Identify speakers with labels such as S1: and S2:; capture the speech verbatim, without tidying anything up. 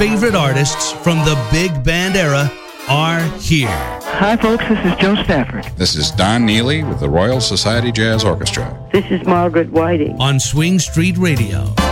S1: favorite artists from the big band era are here.
S2: Hi, folks. This is Joe Stafford.
S3: This is Don Neely with the Royal Society Jazz Orchestra.
S4: This is Margaret Whiting.
S1: On Swing Street Radio.